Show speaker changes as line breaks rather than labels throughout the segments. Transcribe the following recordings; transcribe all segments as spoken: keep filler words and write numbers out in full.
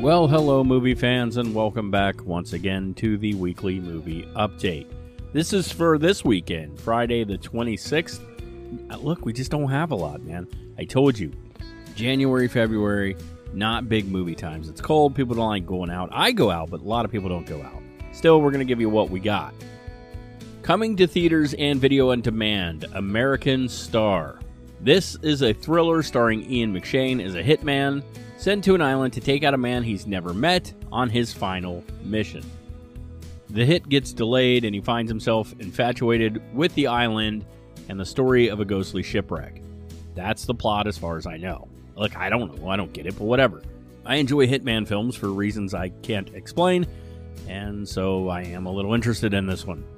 Well, hello movie fans, and welcome back once again to the weekly movie update. This is for this weekend, Friday the twenty-sixth. Look, we just don't have a lot, man. I told you, January, February, not big movie times. It's cold, people don't like going out. I go out, but a lot of people don't go out. Still, we're going to give you what we got. Coming to theaters and video on demand, American Star. This is a thriller starring Ian McShane as a hitman sent to an island to take out a man he's never met on his final mission. The hit gets delayed and he finds himself infatuated with the island and the story of a ghostly shipwreck. That's the plot as far as I know. Look, I don't know, I don't get it, but whatever. I enjoy hitman films for reasons I can't explain, and so I am a little interested in this one.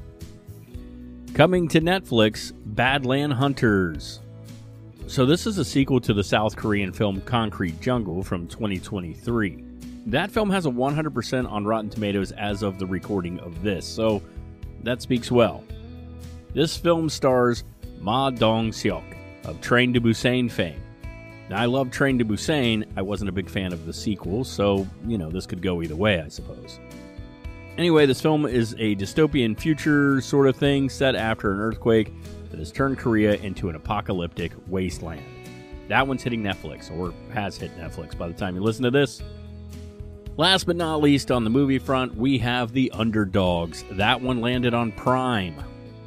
Coming to Netflix, Badland Hunters. So this is a sequel to the South Korean film Concrete Jungle from twenty twenty-three. That film has a one hundred percent on Rotten Tomatoes as of the recording of this, so that speaks well. This film stars Ma Dong-seok of Train to Busan fame. Now, I love Train to Busan. I wasn't a big fan of the sequel, so, you know, this could go either way, I suppose. Anyway, this film is a dystopian future sort of thing set after an earthquake that has turned Korea into an apocalyptic wasteland. That one's hitting Netflix, or has hit Netflix by the time you listen to this. Last but not least, on the movie front, we have The Underdogs. That one landed on Prime.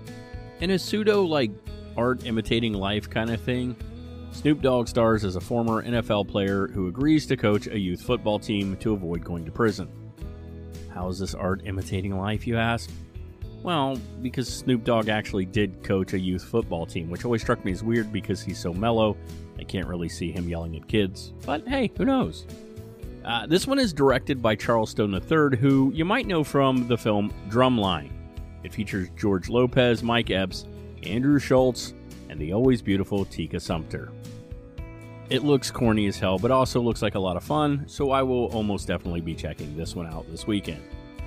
In a pseudo, like, art imitating life kind of thing, Snoop Dogg stars as a former N F L player who agrees to coach a youth football team to avoid going to prison. How is this art imitating life, you ask? Well, because Snoop Dogg actually did coach a youth football team, which always struck me as weird because he's so mellow, I can't really see him yelling at kids. But hey, who knows? Uh, this one is directed by Charles Stone the third, who you might know from the film Drumline. It features George Lopez, Mike Epps, Andrew Schultz, and the always beautiful Tika Sumpter. It looks corny as hell, but also looks like a lot of fun, so I will almost definitely be checking this one out this weekend.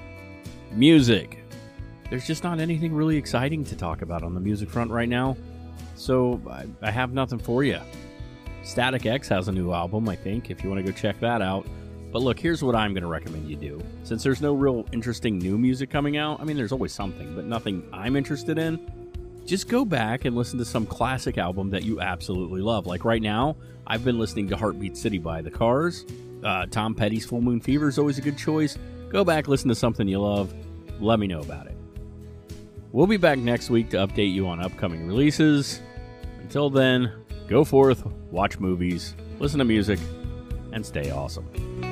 Music. There's just not anything really exciting to talk about on the music front right now, so I, I have nothing for you. Static X has a new album, I think, if you want to go check that out. But look, here's what I'm going to recommend you do. Since there's no real interesting new music coming out, I mean, there's always something, but nothing I'm interested in, just go back and listen to some classic album that you absolutely love. Like right now, I've been listening to Heartbeat City by The Cars. Uh, Tom Petty's Full Moon Fever is always a good choice. Go back, listen to something you love. Let me know about it. We'll be back next week to update you on upcoming releases. Until then, go forth, watch movies, listen to music, and stay awesome.